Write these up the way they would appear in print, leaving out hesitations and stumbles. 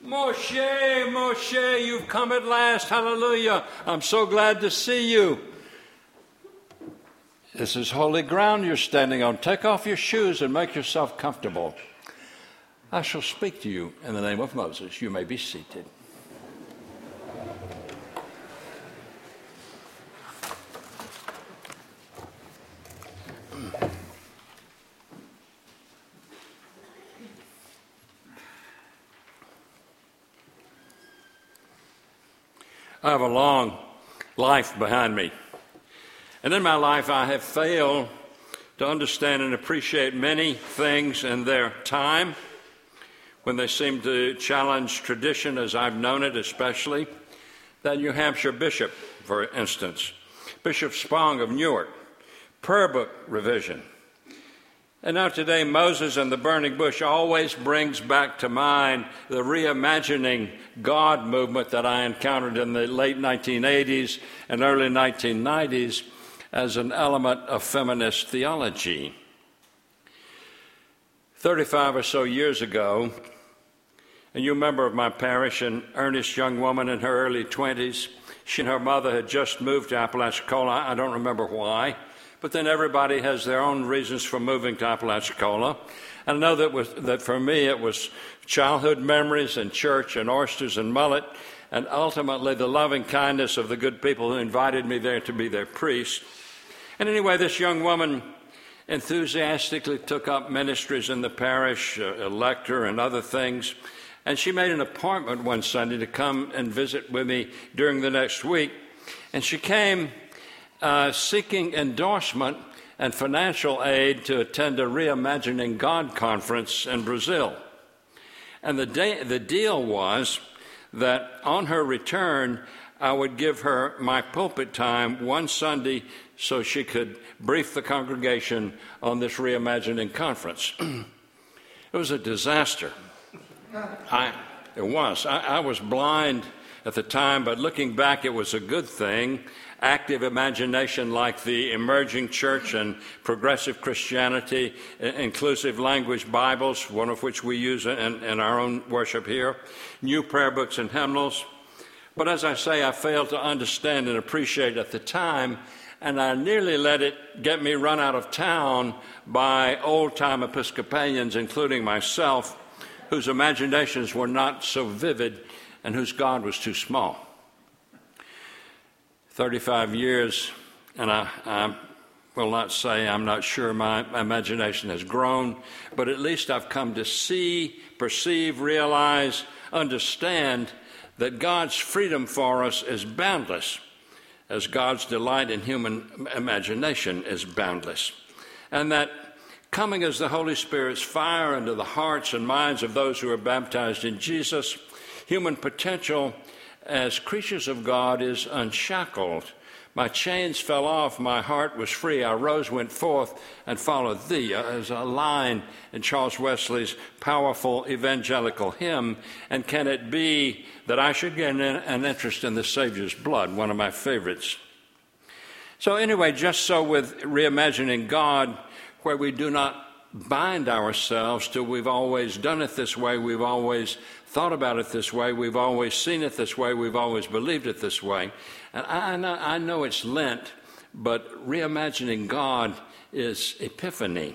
Moshe, Moshe, you've come at last. Hallelujah. I'm so glad to see you. This is holy ground you're standing on. Take off your shoes and make yourself comfortable. I shall speak to you in the name of Moses. You may be seated. I have a long life behind me. And in my life, I have failed to understand and appreciate many things in their time when they seem to challenge tradition as I've known it, especially that New Hampshire bishop, for instance, Bishop Spong of Newark, prayer book revision. And now today, Moses and the burning bush always brings back to mind the reimagining God movement that I encountered in the late 1980s and early 1990s as an element of feminist theology. 35 or so years ago, a new member of my parish, an earnest young woman in her early 20s, she and her mother had just moved to Apalachicola. I don't remember why. But then everybody has their own reasons for moving to Apalachicola. And I know that for me it was childhood memories and church and oysters and mullet, and ultimately the loving kindness of the good people who invited me there to be their priest. And anyway, this young woman enthusiastically took up ministries in the parish, a lector and other things. And she made an appointment one Sunday to come and visit with me during the next week. And she came seeking endorsement and financial aid to attend a Reimagining God conference in Brazil. And the deal was that on her return, I would give her my pulpit time one Sunday so she could brief the congregation on this Reimagining conference. It was a disaster. I was blind at the time, but looking back, it was a good thing. Active imagination like the emerging church and progressive Christianity, inclusive language Bibles, one of which we use in our own worship here, new prayer books and hymnals. But as I say, I failed to understand and appreciate at the time, and I nearly let it get me run out of town by old-time Episcopalians, including myself, whose imaginations were not so vivid and whose God was too small. 35 years, and I will not say I'm not sure my imagination has grown, but at least I've come to see, perceive, realize, understand that God's freedom for us is boundless, as God's delight in human imagination is boundless, and that coming as the Holy Spirit's fire into the hearts and minds of those who are baptized in Jesus, human potential as creatures of God is unshackled. My chains fell off, my heart was free, I rose, went forth, and followed thee, as a line in Charles Wesley's powerful evangelical hymn. And can it be that I should get an interest in the Savior's blood, one of my favorites. So anyway, just so with Reimagining God, where we do not bind ourselves to we've always done it this way, we've always thought about it this way, we've always seen it this way, we've always believed it this way. And I know it's Lent, but Reimagining God is Epiphany.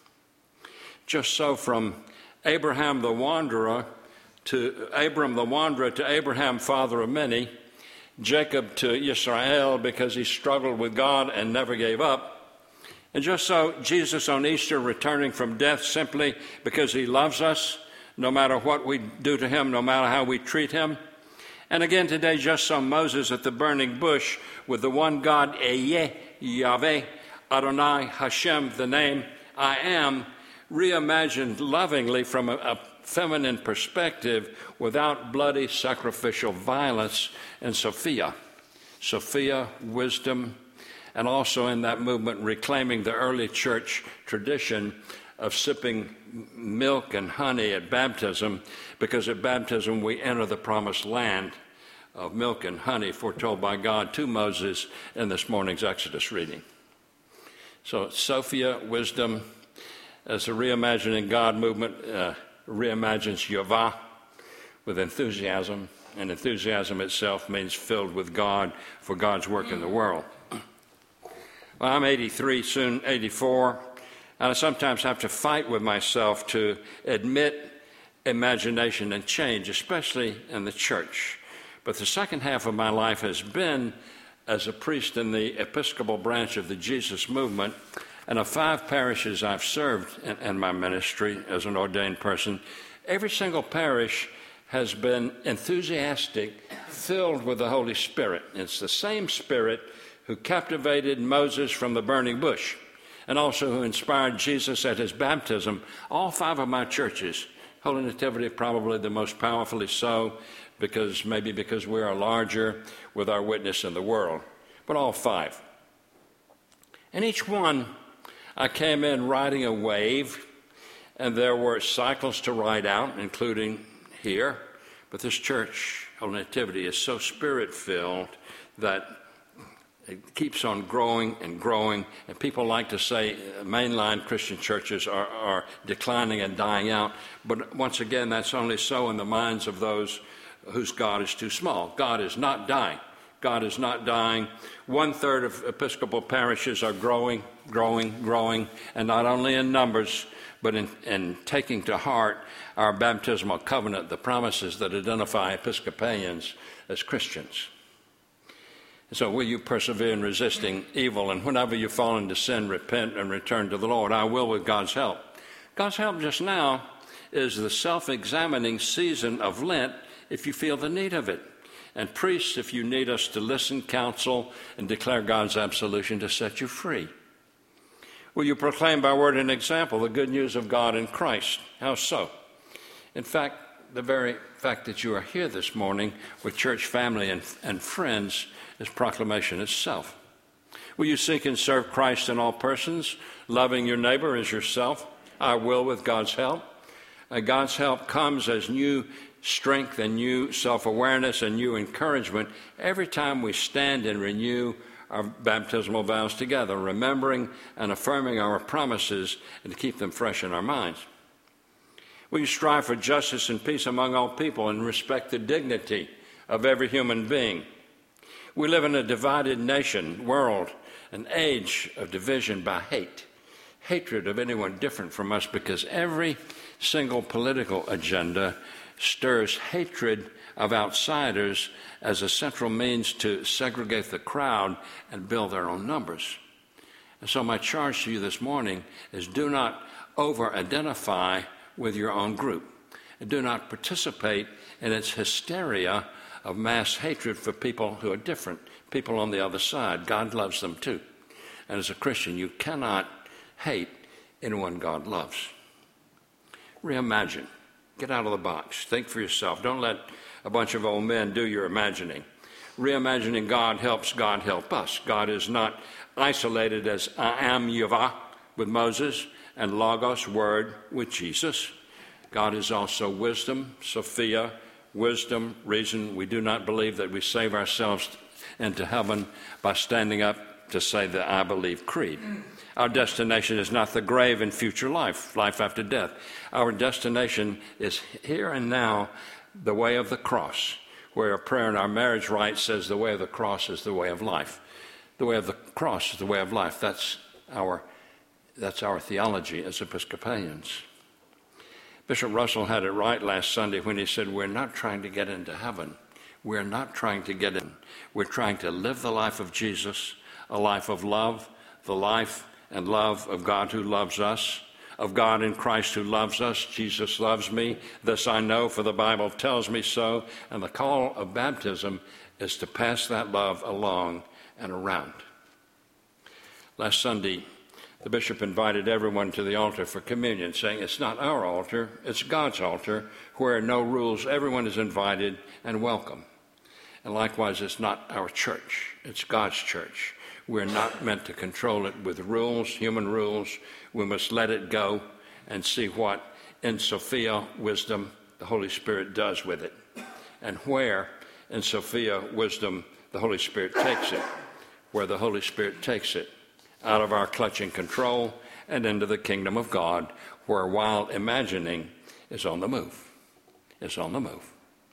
Just so from Abram the wanderer to Abraham, father of many, Jacob to Israel because he struggled with God and never gave up. And just so Jesus on Easter returning from death simply because he loves us, no matter what we do to him, no matter how we treat him. And again today, just so Moses at the burning bush with the one God, Ehyeh, Yahweh, Adonai, Hashem, the name I am, reimagined lovingly from a feminine perspective without bloody sacrificial violence in Sophia, wisdom, and also in that movement reclaiming the early church tradition of sipping milk and honey at baptism, because at baptism we enter the promised land of milk and honey foretold by God to Moses in this morning's Exodus reading. So Sophia, wisdom, as a Reimagining God movement reimagines Yahweh, with enthusiasm, and enthusiasm itself means filled with God for God's work in the world. Well, I'm 83, soon 84, and I sometimes have to fight with myself to admit imagination and change, especially in the church. But the second half of my life has been as a priest in the Episcopal branch of the Jesus movement, and of 5 parishes I've served in my ministry as an ordained person. Every single parish has been enthusiastic, filled with the Holy Spirit. It's the same Spirit who captivated Moses from the burning bush and also who inspired Jesus at his baptism. All 5 of my churches, Holy Nativity probably the most powerfully so, because we are larger with our witness in the world, but all 5. And each one, I came in riding a wave, and there were cycles to ride out, including here. But this church, Holy Nativity, is so spirit-filled that it keeps on growing and growing. And people like to say mainline Christian churches are declining and dying out. But once again, that's only so in the minds of those whose God is too small. God is not dying. God is not dying. 1/3 of Episcopal parishes are growing, and not only in numbers, but in taking to heart our baptismal covenant, the promises that identify Episcopalians as Christians. So will you persevere in resisting evil, and whenever you fall into sin, repent and return to the Lord? I will with God's help. God's help just now is the self-examining season of Lent if you feel the need of it. And priests, if you need us to listen, counsel, and declare God's absolution to set you free. Will you proclaim by word and example the good news of God in Christ? How so? In fact, the very fact that you are here this morning with church family and friends is proclamation itself. Will you seek and serve Christ in all persons, loving your neighbor as yourself? I will with God's help. God's help comes as new strength and new self-awareness and new encouragement every time we stand and renew our baptismal vows together, remembering and affirming our promises and to keep them fresh in our minds. Will you strive for justice and peace among all people and respect the dignity of every human being? We live in a divided nation, world, an age of division by hatred of anyone different from us, because every single political agenda stirs hatred of outsiders as a central means to segregate the crowd and build their own numbers. And so my charge to you this morning is do not over-identify with your own group, and do not participate in its hysteria of mass hatred for people who are different, people on the other side. God loves them too. And as a Christian, you cannot hate anyone God loves. Reimagine. Get out of the box. Think for yourself. Don't let a bunch of old men do your imagining. Reimagining God helps God help us. God is not isolated as I am Yahweh with Moses and Logos, Word, with Jesus. God is also wisdom, Sophia, wisdom, reason. We do not believe that we save ourselves into heaven by standing up to say the I believe creed. Our destination is not the grave and future life, life after death. Our destination is here and now, the way of the cross, where a prayer in our marriage rite says the way of the cross is the way of life. The way of the cross is the way of life. That's our theology as Episcopalians. Bishop Russell had it right last Sunday when he said, we're not trying to get into heaven. We're not trying to get in. We're trying to live the life of Jesus, a life of love, the life and love of God who loves us, of God in Christ who loves us. Jesus loves me. This I know, for the Bible tells me so. And the call of baptism is to pass that love along and around. Last Sunday, the bishop invited everyone to the altar for communion, saying it's not our altar, it's God's altar, where no rules, everyone is invited and welcome. And likewise, it's not our church, it's God's church. We're not meant to control it with rules, human rules. We must let it go and see what, in Sophia wisdom, the Holy Spirit does with it, and where, in Sophia wisdom, the Holy Spirit takes it, where the Holy Spirit takes it, out of our clutching control and into the kingdom of God, where while imagining is on the move. It's on the move.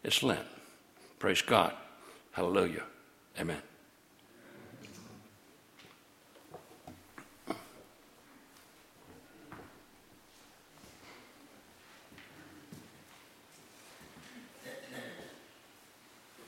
It's Lent. Praise God. Hallelujah. Amen.